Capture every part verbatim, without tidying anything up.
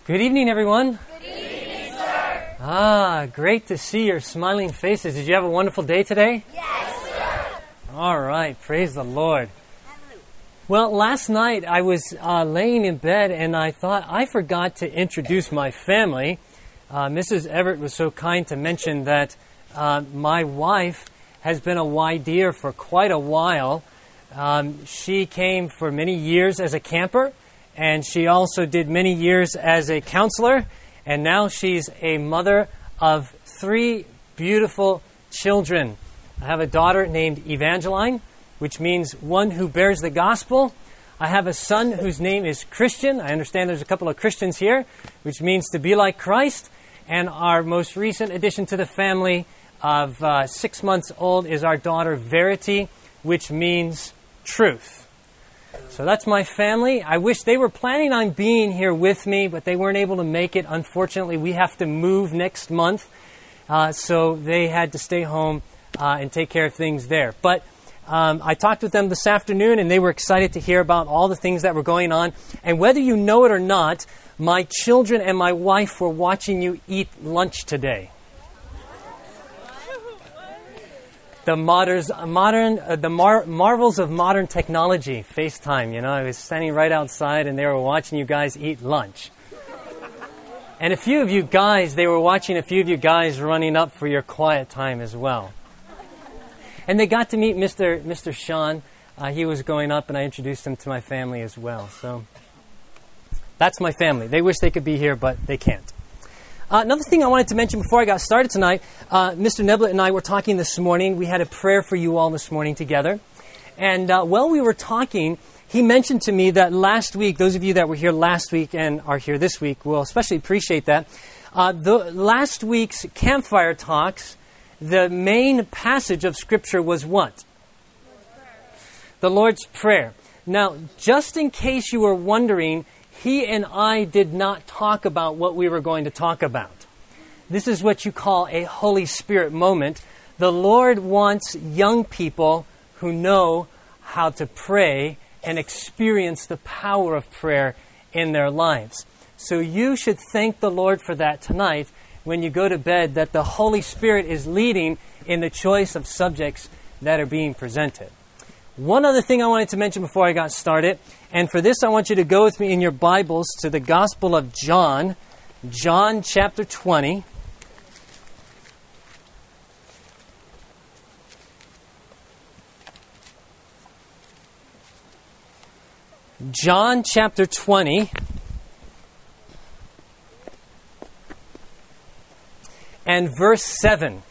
Good evening, everyone. Good evening, sir. Ah, great to see your smiling faces. Did you have a wonderful day today? Yes, sir. All right, praise the Lord. Well, last night I was uh, laying in bed and I thought I forgot to introduce my family. Uh, Missus Everett was so kind to mention that uh, my wife has been a Y D-er for quite a while. Um, she came for many years as a camper, and she also did many years as a counselor, and now she's a mother of three beautiful children. I have a daughter named Evangeline, which means one who bears the gospel. I have a son whose name is Christian. I understand there's a couple of Christians here, which means to be like Christ. And our most recent addition to the family of uh, six months old is our daughter Verity, which means truth. So that's my family. I wish they were planning on being here with me, but they weren't able to make it. Unfortunately, we have to move next month, uh, so they had to stay home uh, and take care of things there. But um, I talked with them this afternoon, and they were excited to hear about all the things that were going on. And whether you know it or not, my children and my wife were watching you eat lunch today. The modern, modern, uh, the mar- marvels of modern technology, FaceTime, you know, I was standing right outside and they were watching you guys eat lunch. And a few of you guys, they were watching a few of you guys running up for your quiet time as well. And they got to meet Mister Mister Sean. Uh, he was going up and I introduced him to my family as well. So that's my family. They wish they could be here, but they can't. Uh, another thing I wanted to mention before I got started tonight, uh, Mister Neblett and I were talking this morning. We had a prayer for you all this morning together. And uh, while we were talking, he mentioned to me that last week, those of you that were here last week and are here this week will especially appreciate that. Uh, the last week's campfire talks, the main passage of Scripture was what? The Lord's Prayer. Now, just in case you were wondering, he and I did not talk about what we were going to talk about. This is what you call a Holy Spirit moment. The Lord wants young people who know how to pray and experience the power of prayer in their lives. So you should thank the Lord for that tonight when you go to bed, that the Holy Spirit is leading in the choice of subjects that are being presented. One other thing I wanted to mention before I got started, and for this I want you to go with me in your Bibles to the Gospel of John, John chapter twenty. John chapter twenty. And verse seven.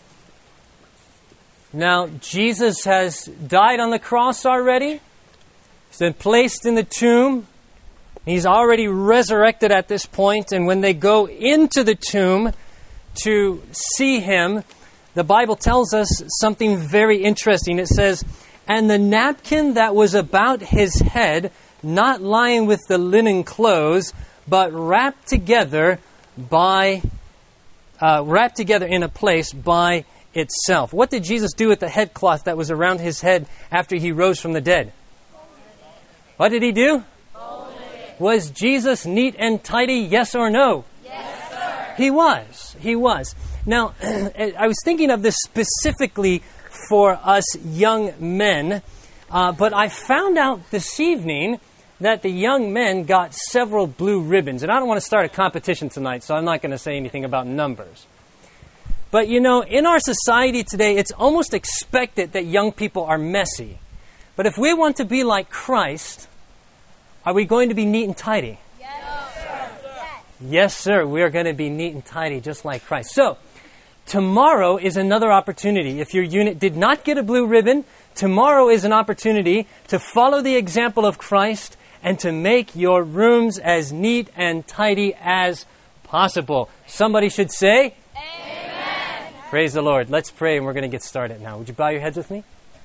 Now, Jesus has died on the cross already. He's been placed in the tomb. He's already resurrected at this point. And when they go into the tomb to see him, the Bible tells us something very interesting. It says, "And the napkin that was about his head, not lying with the linen clothes, but wrapped together by, uh, wrapped together in a place by itself." What did Jesus do with the headcloth that was around his head after he rose from the dead? What did he do? Was Jesus neat and tidy, yes or no? Yes, sir. He was. He was. Now, I was thinking of this specifically for us young men, uh, but I found out this evening that the young men got several blue ribbons. And I don't want to start a competition tonight, so I'm not going to say anything about numbers. But, you know, in our society today, it's almost expected that young people are messy. But if we want to be like Christ, are we going to be neat and tidy? Yes, sir. Yes. Yes, sir. We are going to be neat and tidy just like Christ. So, tomorrow is another opportunity. If your unit did not get a blue ribbon, tomorrow is an opportunity to follow the example of Christ and to make your rooms as neat and tidy as possible. Somebody should say, Amen. Praise the Lord. Let's pray and we're going to get started now. Would you bow your heads with me?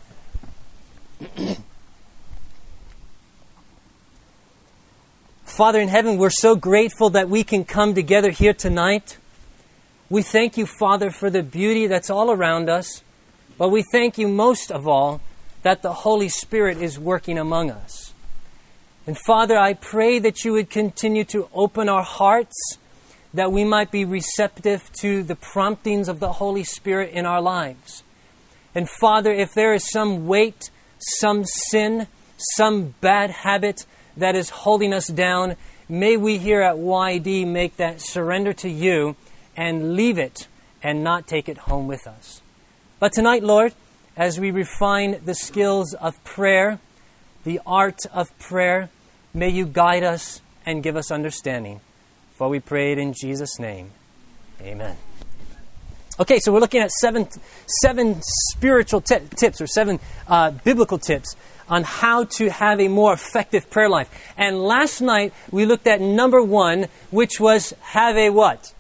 Father in heaven, we're so grateful that we can come together here tonight. We thank you, Father, for the beauty that's all around us. But we thank you most of all that the Holy Spirit is working among us. And Father, I pray that you would continue to open our hearts, that we might be receptive to the promptings of the Holy Spirit in our lives. And Father, if there is some weight, some sin, some bad habit that is holding us down, may we here at Y D make that surrender to you and leave it and not take it home with us. But tonight, Lord, as we refine the skills of prayer, the art of prayer, may you guide us and give us understanding. For we pray it in Jesus' name. Amen. Okay, so we're looking at seven, seven spiritual t- tips or seven uh, biblical tips on how to have a more effective prayer life. And last night we looked at number one, which was have a what?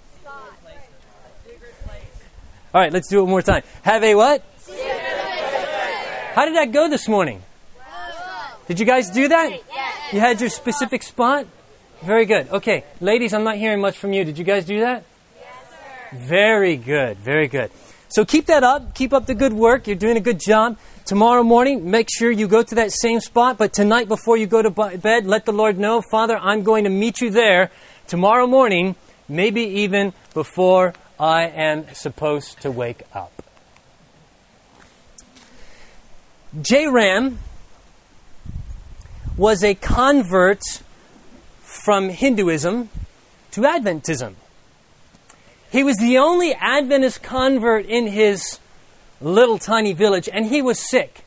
All right, let's do it one more time. Have a what? How did that go this morning? Did you guys do that? Yes. You had your specific spot? Very good. Okay, ladies, I'm not hearing much from you. Did you guys do that? Yes, sir. Very good, very good. So keep that up. Keep up the good work. You're doing a good job. Tomorrow morning, make sure you go to that same spot. But tonight, before you go to bed, let the Lord know, Father, I'm going to meet you there tomorrow morning, maybe even before I am supposed to wake up. Jairam was a convert from Hinduism to Adventism. He was the only Adventist convert in his little tiny village, and he was sick.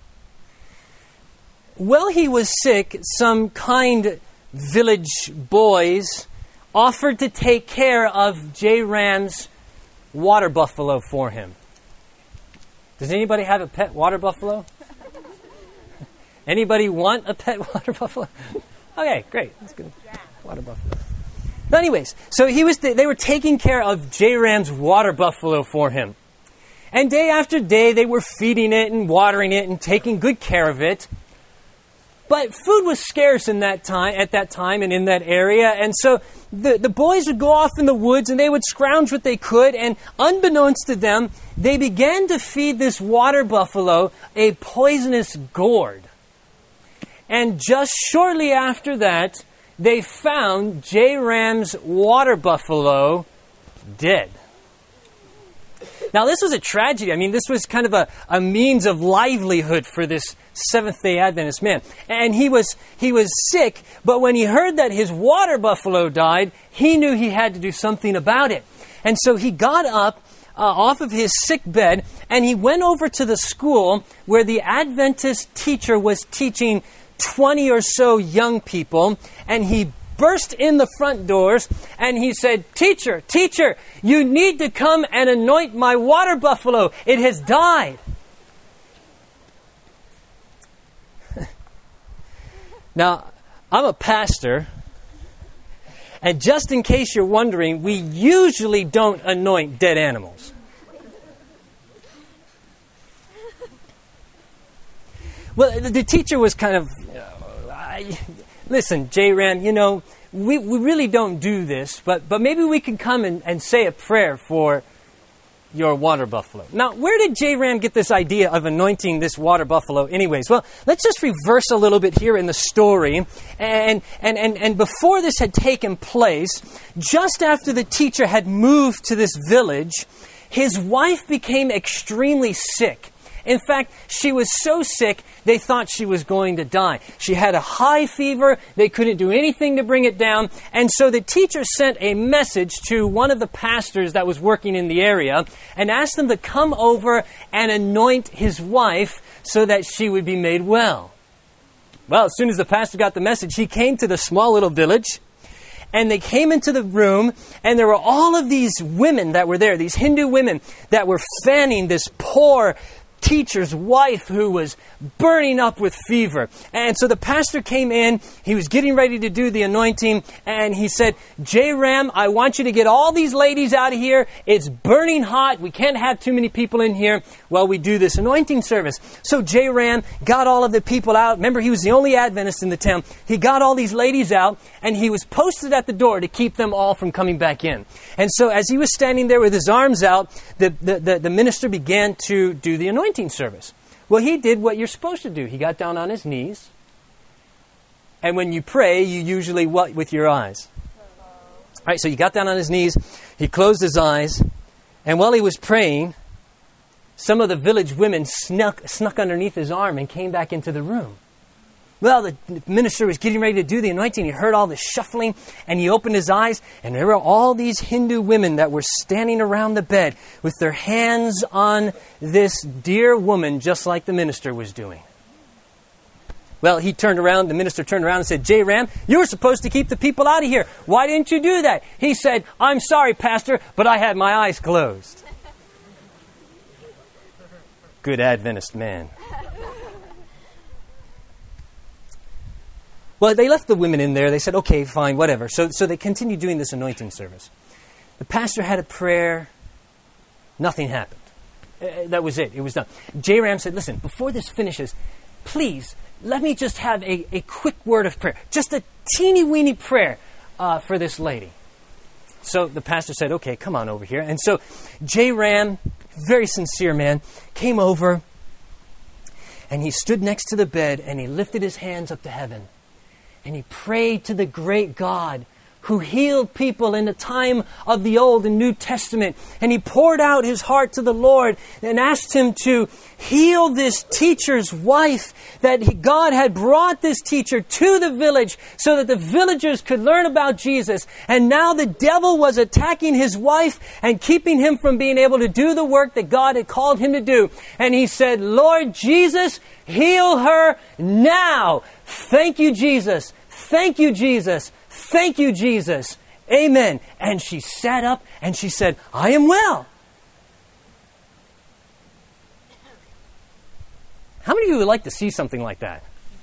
While he was sick, some kind village boys offered to take care of Jairam's water buffalo for him. Does anybody have a pet water buffalo? Anybody want a pet water buffalo? Okay, great. That's good. Water buffalo. But anyways, so he was. They were taking care of Jairam's water buffalo for him. And day after day, they were feeding it and watering it and taking good care of it. But food was scarce in that time, at that time and in that area. And so the, the boys would go off in the woods and they would scrounge what they could. And unbeknownst to them, they began to feed this water buffalo a poisonous gourd. And just shortly after that, they found Jairam's water buffalo dead. Now, this was a tragedy. I mean, this was kind of a, a means of livelihood for this Seventh-day Adventist man. And he was he was sick, but when he heard that his water buffalo died, he knew he had to do something about it. And so he got up uh, off of his sick bed, and he went over to the school where the Adventist teacher was teaching twenty or so young people, and he burst in the front doors, and he said, Teacher, teacher, you need to come and anoint my water buffalo. It has died. Now, I'm a pastor, and just in case you're wondering, we usually don't anoint dead animals. Well, the teacher was kind of, uh, I, listen, Jairam, you know, we, we really don't do this, but, but maybe we can come and, and say a prayer for your water buffalo. Now, where did Jairam get this idea of anointing this water buffalo anyways? Well, let's just reverse a little bit here in the story. And, and, and, and before this had taken place, just after the teacher had moved to this village, his wife became extremely sick. In fact, she was so sick, they thought she was going to die. She had a high fever. They couldn't do anything to bring it down. And so the teacher sent a message to one of the pastors that was working in the area and asked them to come over and anoint his wife so that she would be made well. Well, as soon as the pastor got the message, he came to the small little village. And they came into the room, and there were all of these women that were there, these Hindu women that were fanning this poor teacher's wife who was burning up with fever. And so the pastor came in, he was getting ready to do the anointing, and he said, Jairam, I want you to get all these ladies out of here. It's burning hot. We can't have too many people in here while we do this anointing service. So Jairam got all of the people out. Remember, he was the only Adventist in the town. He got all these ladies out, and he was posted at the door to keep them all from coming back in. And so as he was standing there with his arms out, the, the, the, the minister began to do the anointing service. Well, he did what you're supposed to do. He got down on his knees, And when you pray, you usually what with your eyes? All right, so he got down on his knees, he closed his eyes, and while he was praying, some of the village women snuck, snuck underneath his arm and came back into the room. Well, the minister was getting ready to do the anointing. He heard all the shuffling, and he opened his eyes, and there were all these Hindu women that were standing around the bed with their hands on this dear woman, just like the minister was doing. Well, he turned around, the minister turned around and said, J. Ram, you were supposed to keep the people out of here. Why didn't you do that? He said, I'm sorry, Pastor, but I had my eyes closed. Good Adventist man. Well, they left the women in there. They said, okay, fine, whatever. So, so they continued doing this anointing service. The pastor had a prayer. Nothing happened. Uh, that was it. It was done. J. Ram said, listen, before this finishes, please, let me just have a, a quick word of prayer. Just a teeny weeny prayer uh, for this lady. So the pastor said, okay, come on over here. And so J. Ram, very sincere man, came over and he stood next to the bed and he lifted his hands up to heaven. And he prayed to the great God who healed people in the time of the Old and New Testament. And he poured out his heart to the Lord and asked him to heal this teacher's wife, that he, God had brought this teacher to the village so that the villagers could learn about Jesus. And now the devil was attacking his wife and keeping him from being able to do the work that God had called him to do. And he said, Lord Jesus, heal her now. Thank you, Jesus. Thank you, Jesus. Thank you, Jesus. Amen. And she sat up and she said, I am well. How many of you would like to see something like that?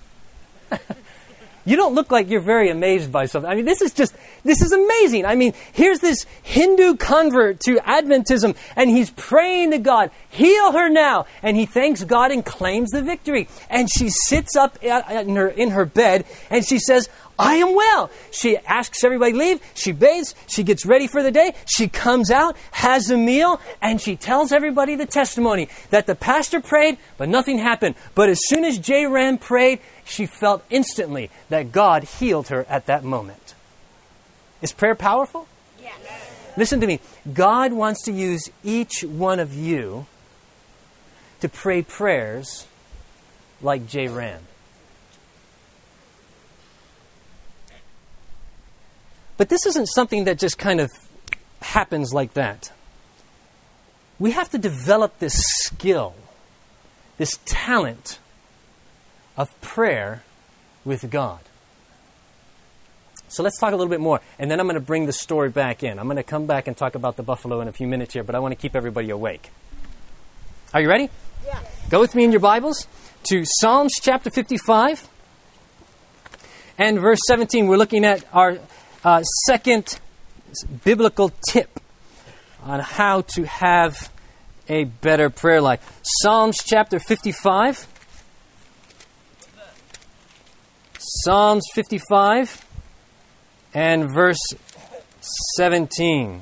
You don't look like you're very amazed by something. I mean, this is just, this is amazing. I mean, here's this Hindu convert to Adventism, and he's praying to God, heal her now. And he thanks God and claims the victory. And she sits up in her, in her bed, and she says, I am well. She asks everybody to leave. She bathes. She gets ready for the day. She comes out, has a meal, and she tells everybody the testimony that the pastor prayed, but nothing happened. But as soon as J. Ram prayed, she felt instantly that God healed her at that moment. Is prayer powerful? Yes. Listen to me. God wants to use each one of you to pray prayers like J. Ram. But this isn't something that just kind of happens like that. We have to develop this skill, this talent of prayer with God. So let's talk a little bit more, and then I'm going to bring the story back in. I'm going to come back and talk about the buffalo in a few minutes here, but I want to keep everybody awake. Are you ready? Yeah. Go with me in your Bibles to Psalms chapter fifty-five and verse seventeen. We're looking at our uh, second biblical tip on how to have a better prayer life. Psalms chapter fifty-five. Psalms fifty-five and verse seventeen.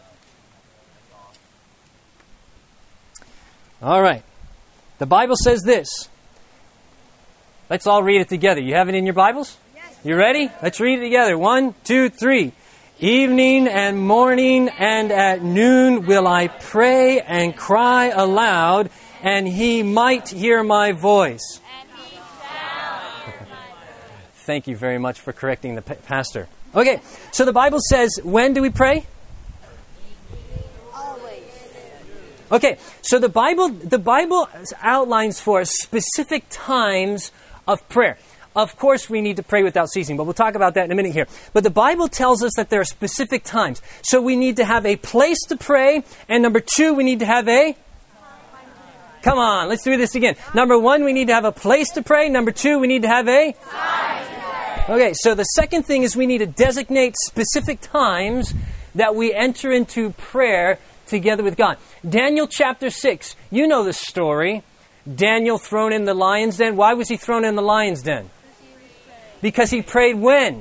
All right. The Bible says this. Let's all read it together. You have it in your Bibles? Yes. You ready? Let's read it together. One, two, three. Evening and morning and at noon will I pray and cry aloud, and he might hear my voice. And he shall. Thank you very much for correcting the pa- pastor. Okay, so the Bible says, when do we pray? Always. Okay, so the Bible the Bible outlines for us specific times of prayer. Of course, we need to pray without ceasing, but we'll talk about that in a minute here. But the Bible tells us that there are specific times. So we need to have a place to pray, and number two, we need to have a... Come on, let's do this again. Number one, we need to have a place to pray. Number two, we need to have a... Okay, so the second thing is we need to designate specific times that we enter into prayer together with God. Daniel chapter six, you know the story. Daniel thrown in the lion's den. Why was he thrown in the lion's den? Because he prayed when?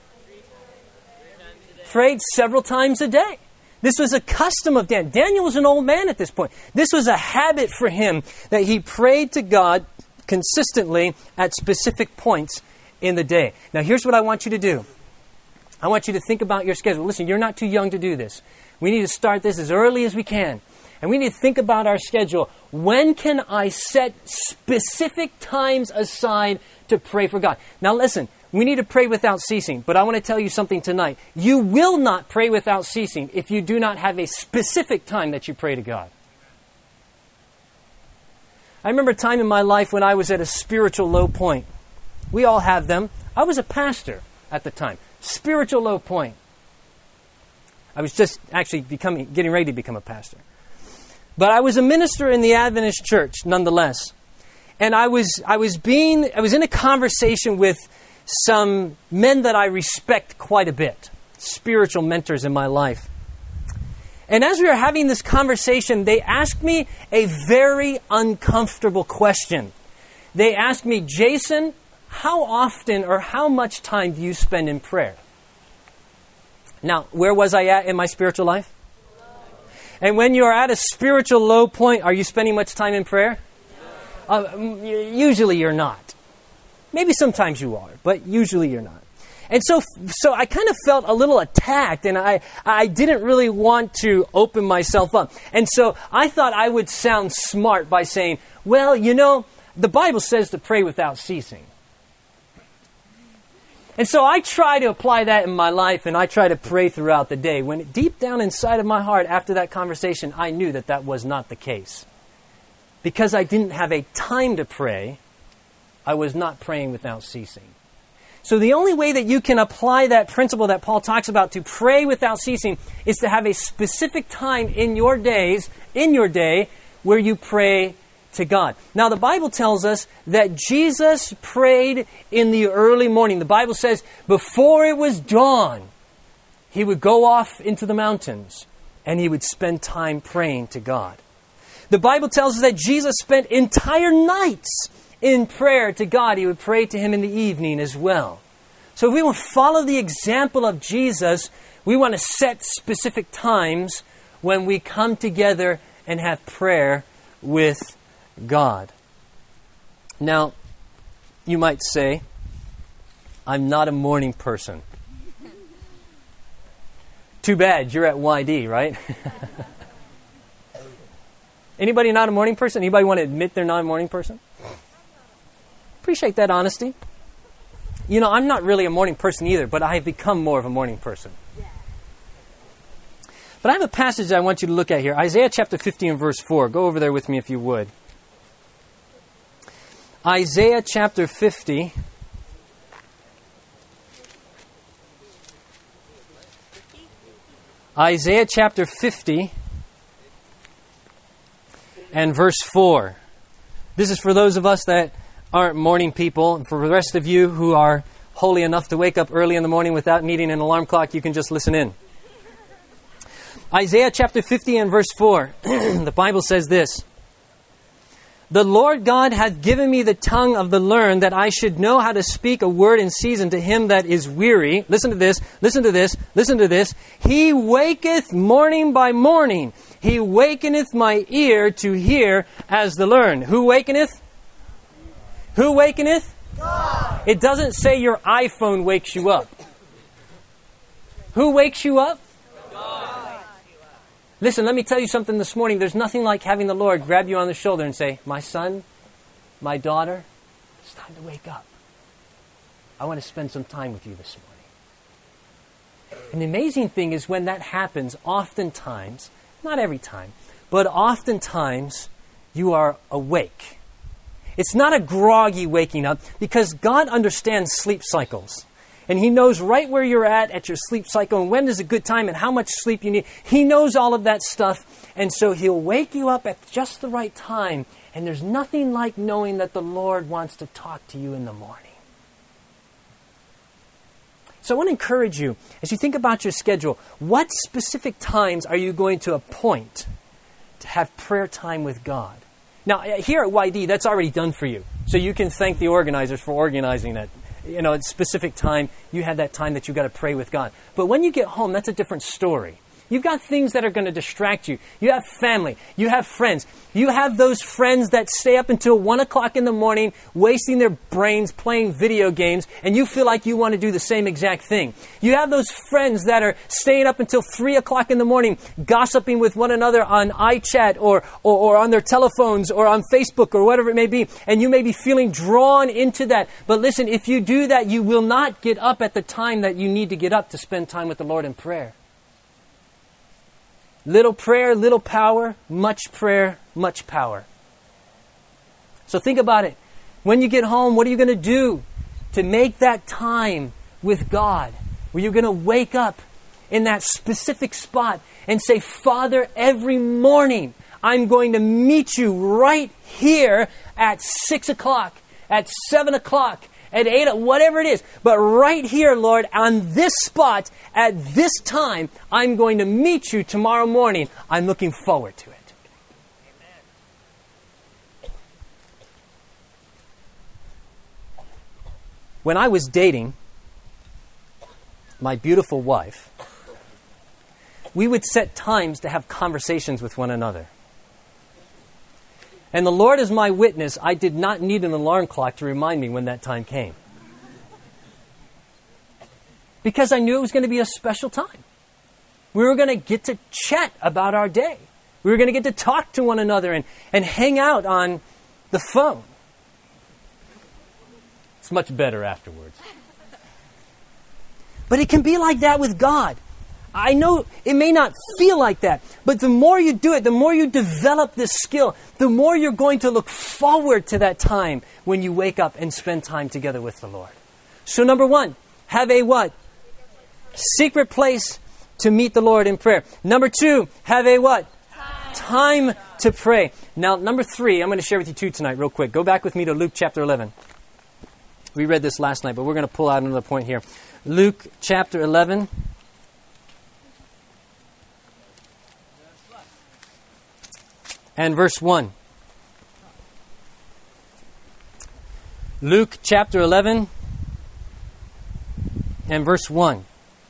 Prayed several times a day. This was a custom of Daniel. Daniel was an old man at this point. This was a habit for him that he prayed to God consistently at specific points in the day. Now, here's what I want you to do. I want you to think about your schedule. Listen, you're not too young to do this. We need to start this as early as we can. And we need to think about our schedule. When can I set specific times aside to pray for God? Now listen, we need to pray without ceasing. But I want to tell you something tonight. You will not pray without ceasing if you do not have a specific time that you pray to God. I remember a time in my life when I was at a spiritual low point. We all have them. I was a pastor at the time. Spiritual low point. I was just actually becoming, getting ready to become a pastor. But I was a minister in the Adventist church, nonetheless. And I was I was being I was in a conversation with some men that I respect quite a bit, spiritual mentors in my life. And as we were having this conversation, they asked me a very uncomfortable question. They asked me, Jason, how often or how much time do you spend in prayer? Now, where was I at in my spiritual life? And when you are at a spiritual low point, are you spending much time in prayer? Uh, usually you're not. Maybe sometimes you are, but usually you're not. And so so I kind of felt a little attacked, and I, I didn't really want to open myself up. And so I thought I would sound smart by saying, well, you know, the Bible says to pray without ceasing. And so I try to apply that in my life, and I try to pray throughout the day. When deep down inside of my heart, after that conversation, I knew that that was not the case. Because I didn't have a time to pray, I was not praying without ceasing. So the only way that you can apply that principle that Paul talks about to pray without ceasing is to have a specific time in your days, in your day, where you pray to God. Now, the Bible tells us that Jesus prayed in the early morning. The Bible says before it was dawn, he would go off into the mountains and he would spend time praying to God. The Bible tells us that Jesus spent entire nights in prayer to God. He would pray to him in the evening as well. So if we want to follow the example of Jesus, we want to set specific times when we come together and have prayer with God. Now, you might say, I'm not a morning person. Too bad, you're at Y D, right? Anybody not a morning person? Anybody want to admit they're not a morning person? Appreciate that honesty. You know, I'm not really a morning person either, but I have become more of a morning person. But I have a passage I want you to look at here. Isaiah chapter fifty and verse four. Go over there with me if you would. Isaiah chapter fifty. Isaiah chapter fifty and verse four. This is for those of us that aren't morning people. And for the rest of you who are holy enough to wake up early in the morning without needing an alarm clock, you can just listen in. Isaiah chapter fifty and verse four. The Bible says this. The Lord God hath given me the tongue of the learned, that I should know how to speak a word in season to him that is weary. Listen to this, listen to this, listen to this. He waketh morning by morning. He wakeneth my ear to hear as the learned. Who wakeneth? Who wakeneth? God. It doesn't say your iPhone wakes you up. Who wakes you up? God. Listen, let me tell you something this morning. There's nothing like having the Lord grab you on the shoulder and say, my son, my daughter, it's time to wake up. I want to spend some time with you this morning. And the amazing thing is when that happens, oftentimes, not every time, but oftentimes you are awake. It's not a groggy waking up because God understands sleep cycles. And he knows right where you're at at your sleep cycle and when is a good time and how much sleep you need. He knows all of that stuff. And so he'll wake you up at just the right time. And there's nothing like knowing that the Lord wants to talk to you in the morning. So I want to encourage you, as you think about your schedule, what specific times are you going to appoint to have prayer time with God? Now, here at Y D, that's already done for you. So you can thank the organizers for organizing that. You know, at a specific time, you had that time that you got to pray with God. But when you get home, that's a different story. You've got things that are going to distract you. You have family. You have friends. You have those friends that stay up until one o'clock in the morning, wasting their brains playing video games, and you feel like you want to do the same exact thing. You have those friends that are staying up until three o'clock in the morning, gossiping with one another on iChat or, or, or on their telephones or on Facebook or whatever it may be, and you may be feeling drawn into that. But listen, if you do that, you will not get up at the time that you need to get up to spend time with the Lord in prayer. Little prayer, little power. Much prayer, much power. So think about it. When you get home, what are you going to do to make that time with God? Where you're going to wake up in that specific spot and say, Father, every morning I'm going to meet you right here at six o'clock, at seven o'clock, at eight, whatever it is. But right here, Lord, on this spot, at this time, I'm going to meet you tomorrow morning. I'm looking forward to it. Amen. When I was dating my beautiful wife, we would set times to have conversations with one another. And the Lord is my witness, I did not need an alarm clock to remind me when that time came. Because I knew it was going to be a special time. We were going to get to chat about our day. We were going to get to talk to one another and, and hang out on the phone. It's much better afterwards. But it can be like that with God. I know it may not feel like that, but the more you do it, the more you develop this skill, the more you're going to look forward to that time when you wake up and spend time together with the Lord. So number one, have a what? Secret place to meet the Lord in prayer. Number two, have a what? Time. Time to pray. Now, number three, I'm going to share with you two tonight real quick. Go back with me to Luke chapter eleven. We read this last night, but we're going to pull out another point here. Luke chapter eleven. And verse one. Luke chapter eleven and verse one.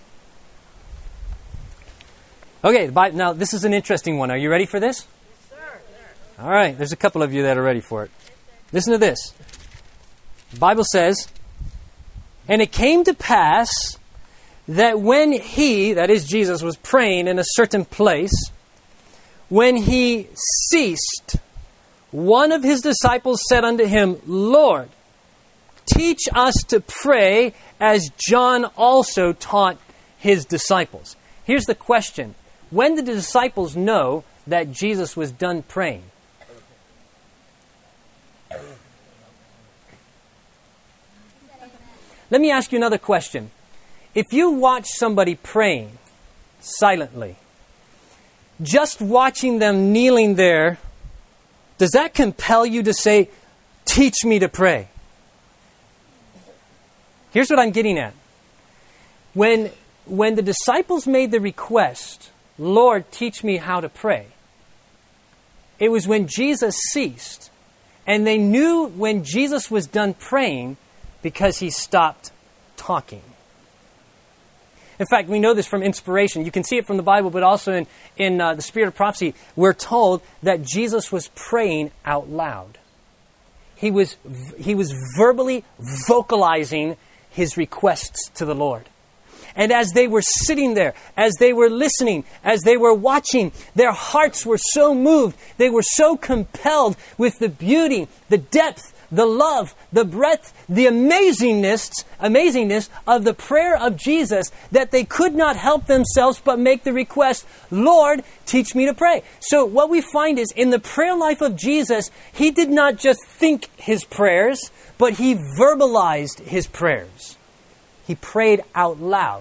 Okay, the Bible, now this is an interesting one. Are you ready for this? Yes, sir. All right, there's a couple of you that are ready for it. Listen to this. The Bible says, and it came to pass that when he, that is Jesus, was praying in a certain place, when he ceased, one of his disciples said unto him, Lord, teach us to pray as John also taught his disciples. Here's the question. When did the disciples know that Jesus was done praying? Let me ask you another question. If you watch somebody praying silently, just watching them kneeling there, does that compel you to say, teach me to pray? Here's what I'm getting at. When, when the disciples made the request, Lord, teach me how to pray, it was when Jesus ceased. And they knew when Jesus was done praying because he stopped talking. In fact, we know this from inspiration. You can see it from the Bible, but also in, in uh, the Spirit of Prophecy, we're told that Jesus was praying out loud. He was, he was verbally vocalizing his requests to the Lord. And as they were sitting there, as they were listening, as they were watching, their hearts were so moved, they were so compelled with the beauty, the depth, the love, the breadth, the amazingness, amazingness of the prayer of Jesus that they could not help themselves but make the request, Lord, teach me to pray. So what we find is in the prayer life of Jesus, he did not just think his prayers, but he verbalized his prayers. He prayed out loud.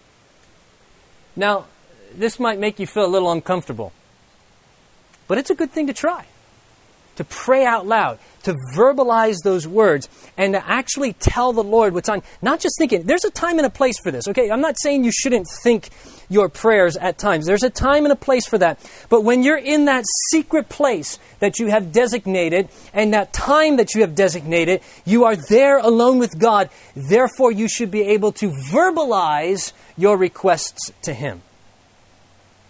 Now, this might make you feel a little uncomfortable, but it's a good thing to try. To pray out loud, to verbalize those words, and to actually tell the Lord what's on. Not just thinking. There's a time and a place for this, okay? I'm not saying you shouldn't think your prayers at times. There's a time and a place for that. But when you're in that secret place that you have designated, and that time that you have designated, you are there alone with God. Therefore, you should be able to verbalize your requests to Him.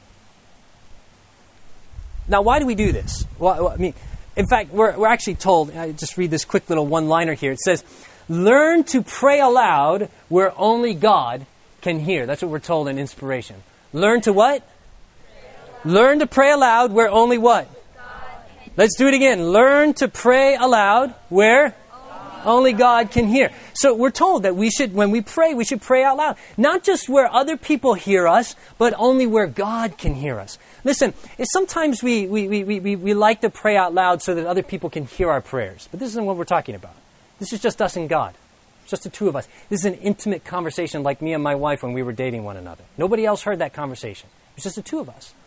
Now, why do we do this? Well, I mean, in fact, we're, we're actually told, I just read this quick little one-liner here. It says, learn to pray aloud where only God can hear. That's what we're told in Inspiration. Learn to what? Learn to pray aloud where only what? Let's do it again. Learn to pray aloud where only God can hear. So we're told that we should, when we pray, we should pray out loud. Not just where other people hear us, but only where God can hear us. Listen, it's sometimes we, we, we, we, we like to pray out loud so that other people can hear our prayers. But this isn't what we're talking about. This is just us and God. Just the two of us. This is an intimate conversation like me and my wife when we were dating one another. Nobody else heard that conversation. It's just the two of us.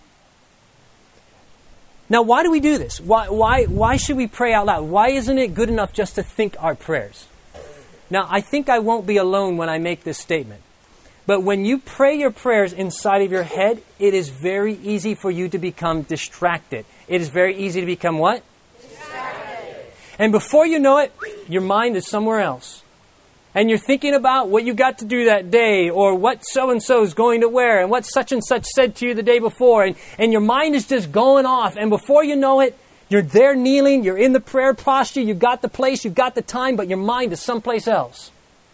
Now, why do we do this? Why, why, why should we pray out loud? Why isn't it good enough just to think our prayers? Now, I think I won't be alone when I make this statement. But when you pray your prayers inside of your head, it is very easy for you to become distracted. It is very easy to become what? Distracted. And before you know it, your mind is somewhere else. And you're thinking about what you got to do that day, or what so-and-so is going to wear, and what such and such said to you the day before. And, and your mind is just going off. And before you know it, you're there kneeling, you're in the prayer posture, you've got the place, you've got the time, but your mind is someplace else.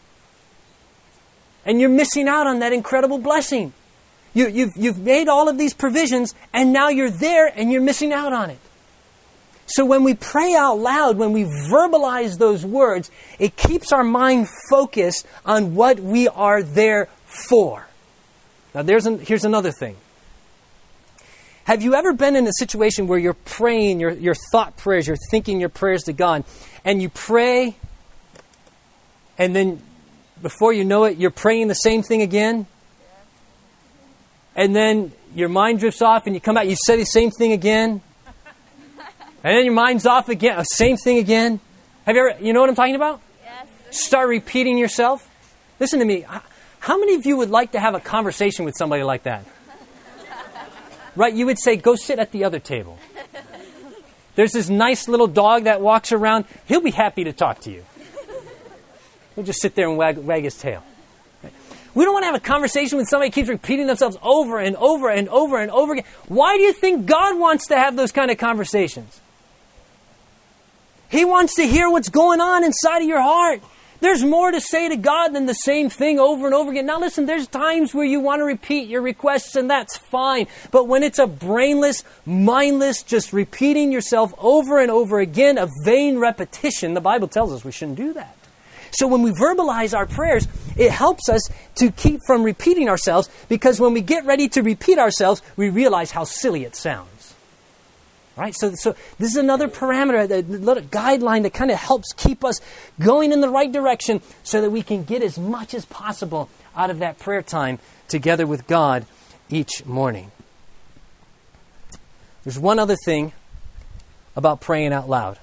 And you're missing out on that incredible blessing. You, you've, you've made all of these provisions, and now you're there, and you're missing out on it. So when we pray out loud, when we verbalize those words, it keeps our mind focused on what we are there for. Now, there's an, here's another thing. Have you ever been in a situation where you're praying your, your thought prayers, you're thinking your prayers to God, and you pray, and then before you know it, you're praying the same thing again? And then your mind drifts off, and you come back, you say the same thing again? And then your mind's off again. Uh, same thing again. Have you ever, you know what I'm talking about? Yes. Start repeating yourself. Listen to me. How many of you would like to have a conversation with somebody like that? Right? You would say, go sit at the other table. There's this nice little dog that walks around. He'll be happy to talk to you. He'll just sit there and wag, wag his tail. We don't want to have a conversation with somebody who keeps repeating themselves over and over and over and over again. Why do you think God wants to have those kind of conversations? He wants to hear what's going on inside of your heart. There's more to say to God than the same thing over and over again. Now listen, there's times where you want to repeat your requests, and that's fine. But when it's a brainless, mindless, just repeating yourself over and over again, a vain repetition, the Bible tells us we shouldn't do that. So when we verbalize our prayers, it helps us to keep from repeating ourselves, because when we get ready to repeat ourselves, we realize how silly it sounds. Right? So, so this is another parameter, a little guideline that kind of helps keep us going in the right direction so that we can get as much as possible out of that prayer time together with God each morning. There's one other thing about praying out loud.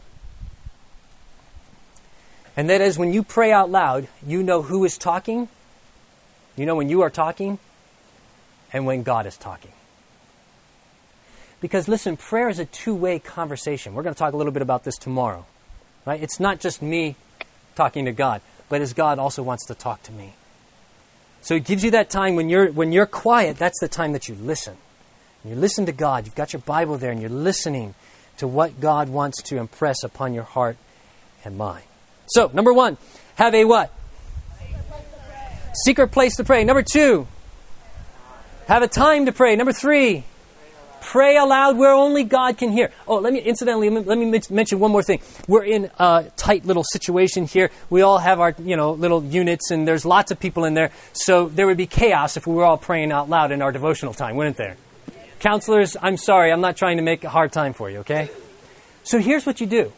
And that is, when you pray out loud, you know who is talking. You know when you are talking and when God is talking. Because listen, prayer is a two-way conversation. We're going to talk a little bit about this tomorrow. Right? It's not just me talking to God, but as God also wants to talk to me. So it gives you that time when you're when you're quiet, that's the time that you listen. You listen to God. You've got your Bible there and you're listening to what God wants to impress upon your heart and mind. So, number one, have a what? Secret place to pray. Number two, have a time to pray. Number three, pray aloud where only God can hear. Oh, let me, incidentally, let me mention one more thing. We're in a tight little situation here. We all have our, you know, little units, and there's lots of people in there. So there would be chaos if we were all praying out loud in our devotional time, wouldn't there? Counselors, I'm sorry. I'm not trying to make a hard time for you, okay? So here's what you do.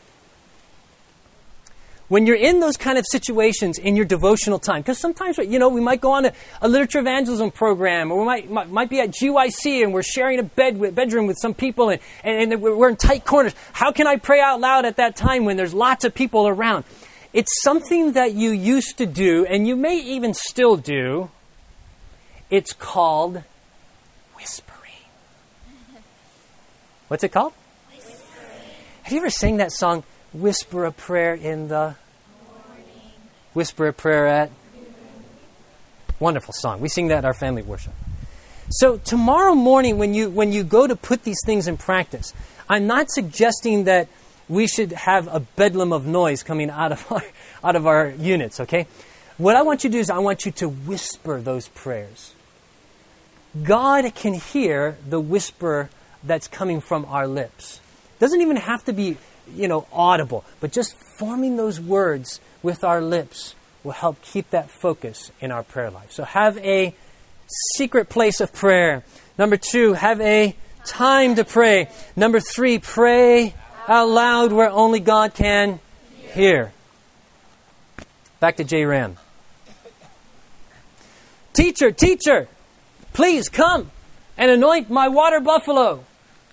When you're in those kind of situations in your devotional time, because sometimes, you know, we might go on a, a literature evangelism program, or we might, might might be at G Y C and we're sharing a bed with, bedroom with some people, and, and, and we're in tight corners. How can I pray out loud at that time when there's lots of people around? It's something that you used to do, and you may even still do. It's called whispering. What's it called? Whispering. Have you ever sang that song, Whisper a Prayer in the Morning. Whisper a Prayer at? Wonderful song. We sing that at our family worship. So tomorrow morning when you when you go to put these things in practice, I'm not suggesting that we should have a bedlam of noise coming out of our, out of our units, okay? What I want you to do is I want you to whisper those prayers. God can hear the whisper that's coming from our lips. It doesn't even have to be, you know, audible, but just forming those words with our lips will help keep that focus in our prayer life. So have a secret place of prayer. Number two, have a time to pray. Number three, pray out loud where only God can hear. Back to J Ram. Teacher, teacher, please come and anoint my water buffalo.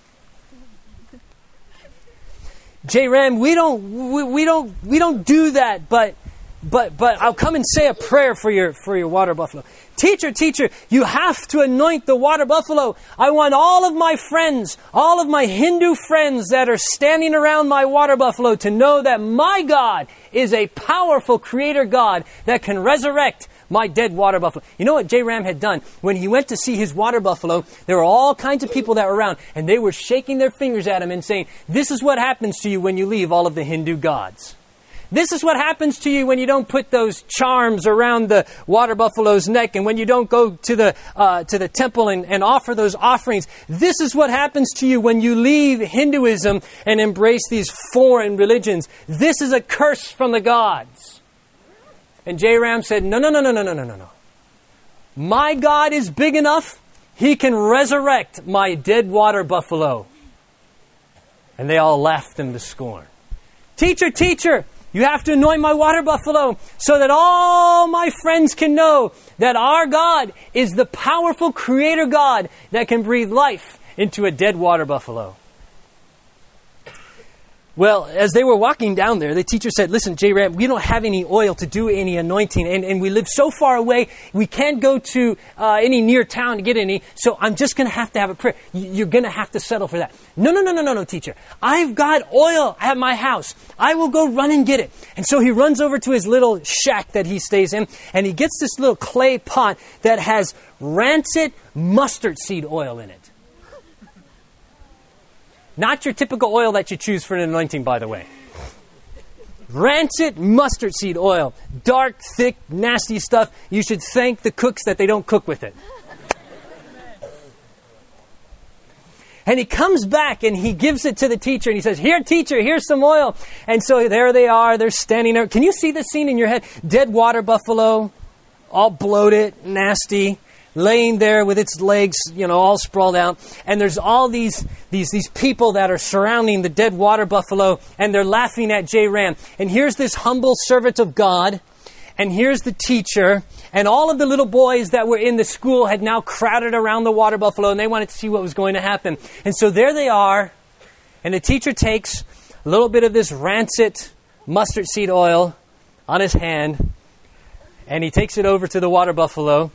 J Ram, we don't, we, we don't, we don't do that, but, but, but I'll come and say a prayer for your, for your water buffalo. Teacher, teacher, you have to anoint the water buffalo. I want all of my friends, all of my Hindu friends that are standing around my water buffalo to know that my God is a powerful creator God that can resurrect my dead water buffalo. You know what J Ram had done? When he went to see his water buffalo, there were all kinds of people that were around, and they were shaking their fingers at him and saying, this is what happens to you when you leave all of the Hindu gods. This is what happens to you when you don't put those charms around the water buffalo's neck, and when you don't go to the uh, to the temple and, and offer those offerings. This is what happens to you when you leave Hinduism and embrace these foreign religions. This is a curse from the gods. And J Ram said, no, no, no, no, no, no, no, no, no. My God is big enough. He can resurrect my dead water buffalo. And they all laughed him to scorn. Teacher, teacher, you have to anoint my water buffalo so that all my friends can know that our God is the powerful creator God that can breathe life into a dead water buffalo. Well, as they were walking down there, the teacher said, listen, J Ram, we don't have any oil to do any anointing, and, and we live so far away, we can't go to uh, any near town to get any, so I'm just going to have to have a prayer. You're going to have to settle for that. No, no, no, no, no, no, teacher. I've got oil at my house. I will go run and get it. And so he runs over to his little shack that he stays in, and he gets this little clay pot that has rancid mustard seed oil in it. Not your typical oil that you choose for an anointing, by the way. Rancid mustard seed oil. Dark, thick, nasty stuff. You should thank the cooks that they don't cook with it. And he comes back and he gives it to the teacher and he says, here, teacher, here's some oil. And so there they are. They're standing there. Can you see this scene in your head? Dead water buffalo, all bloated, nasty, laying there with its legs, you know, all sprawled out. And there's all these these these people that are surrounding the dead water buffalo, and they're laughing at J Ram. And here's this humble servant of God, and here's the teacher, and all of the little boys that were in the school had now crowded around the water buffalo, and they wanted to see what was going to happen. And so there they are, and the teacher takes a little bit of this rancid mustard seed oil on his hand, and he takes it over to the water buffalo,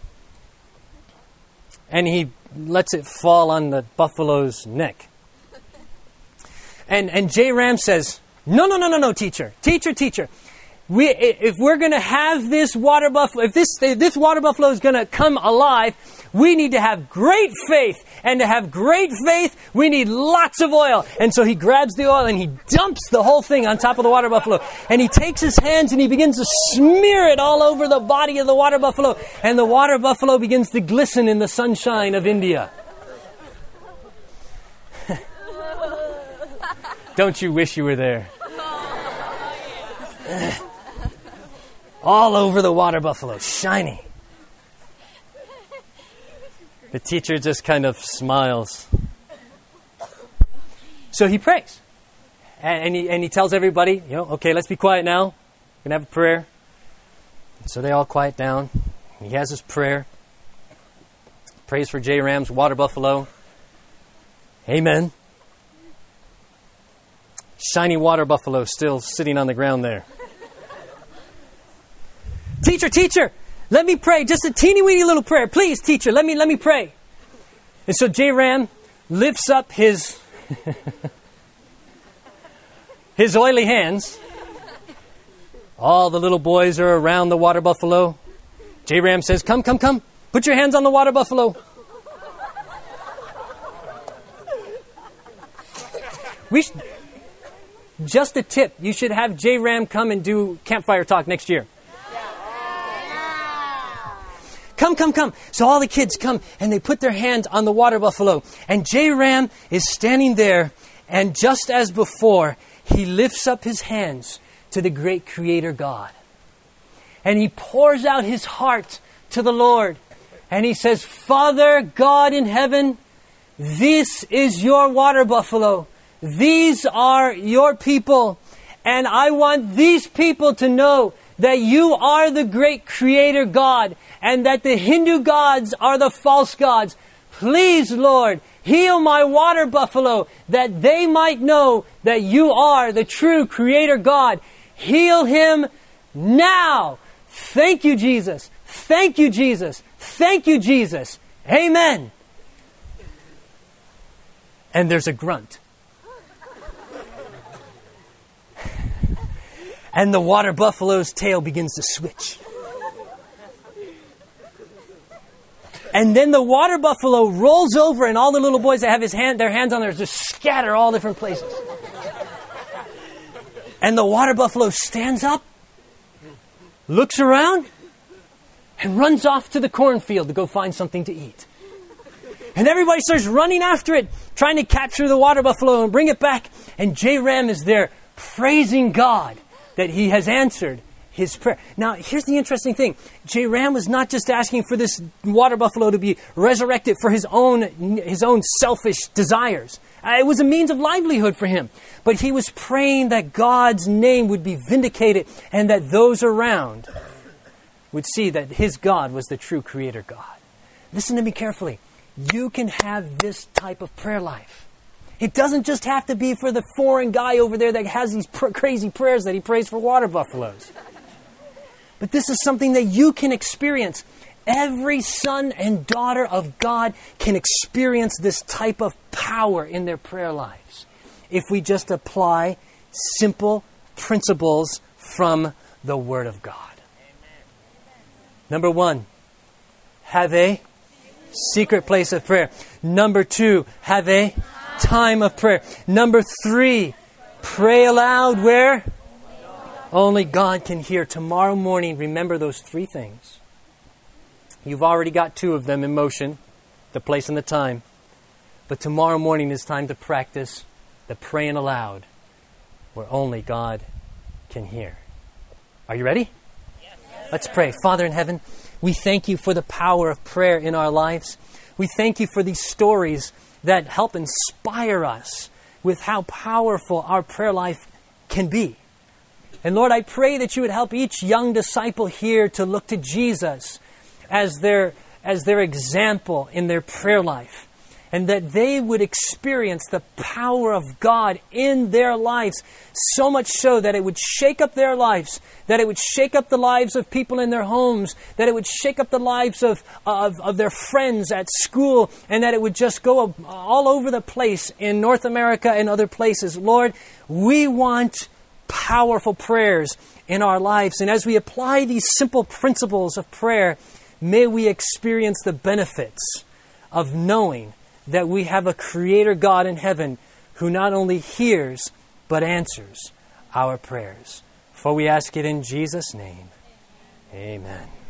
and he lets it fall on the buffalo's neck. And and J Ram says, no, no, no, no, no, teacher. Teacher, teacher. We, if we're going to have this water buffalo, if this, if this water buffalo is going to come alive, we need to have great faith. And to have great faith, we need lots of oil. And so he grabs the oil and he dumps the whole thing on top of the water buffalo. And he takes his hands and he begins to smear it all over the body of the water buffalo. And the water buffalo begins to glisten in the sunshine of India. Don't you wish you were there? All over the water buffalo, shiny. The teacher just kind of smiles. So he prays. And, and, he, and he tells everybody, you know, okay, let's be quiet now. We're going to have a prayer. So they all quiet down. He has his prayer. Prays for J Ram's water buffalo. Amen. Shiny water buffalo still sitting on the ground there. Teacher, teacher, let me pray. Just a teeny weeny little prayer. Please, teacher, let me let me pray. And so J Ram lifts up his his oily hands. All the little boys are around the water buffalo. J Ram says, come, come, come. Put your hands on the water buffalo. We sh- just a tip. You should have J Ram come and do campfire talk next year. Come, come, come. So all the kids come and they put their hand on the water buffalo. And J Ram is standing there. And just as before, he lifts up his hands to the great Creator God. And he pours out his heart to the Lord. And he says, Father God in heaven, this is your water buffalo. These are your people. And I want these people to know that you are the great Creator God and that the Hindu gods are the false gods. Please, Lord, heal my water buffalo that they might know that you are the true Creator God. Heal him now. Thank you, Jesus. Thank you, Jesus. Thank you, Jesus. Amen. And there's a grunt. And the water buffalo's tail begins to switch. And then the water buffalo rolls over and all the little boys that have his hand, their hands on there just scatter all different places. And the water buffalo stands up, looks around, and runs off to the cornfield to go find something to eat. And everybody starts running after it, trying to capture the water buffalo and bring it back. And J Ram is there praising God that he has answered his prayer. Now, here's the interesting thing. J Ram was not just asking for this water buffalo to be resurrected for his own, his own selfish desires. Uh, it was a means of livelihood for him. But he was praying that God's name would be vindicated and that those around would see that his God was the true Creator God. Listen to me carefully. You can have this type of prayer life. It doesn't just have to be for the foreign guy over there that has these pr- crazy prayers that he prays for water buffaloes. But this is something that you can experience. Every son and daughter of God can experience this type of power in their prayer lives if we just apply simple principles from the Word of God. Number one, have a secret place of prayer. Number two, have a time of prayer. Number three, pray aloud where? Only God can hear. Tomorrow morning, remember those three things. You've already got two of them in motion, the place and the time. But tomorrow morning is time to practice the praying aloud where only God can hear. Are you ready? Yes. Let's pray. Father in heaven, we thank you for the power of prayer in our lives. We thank you for these stories that help inspire us with how powerful our prayer life can be. And Lord, I pray that you would help each young disciple here to look to Jesus as their, as their example in their prayer life. And that they would experience the power of God in their lives, so much so that it would shake up their lives, that it would shake up the lives of people in their homes, that it would shake up the lives of, of, of their friends at school, and that it would just go all over the place in North America and other places. Lord, we want powerful prayers in our lives. And as we apply these simple principles of prayer, may we experience the benefits of knowing that we have a Creator God in heaven who not only hears, but answers our prayers. For we ask it in Jesus' name. Amen.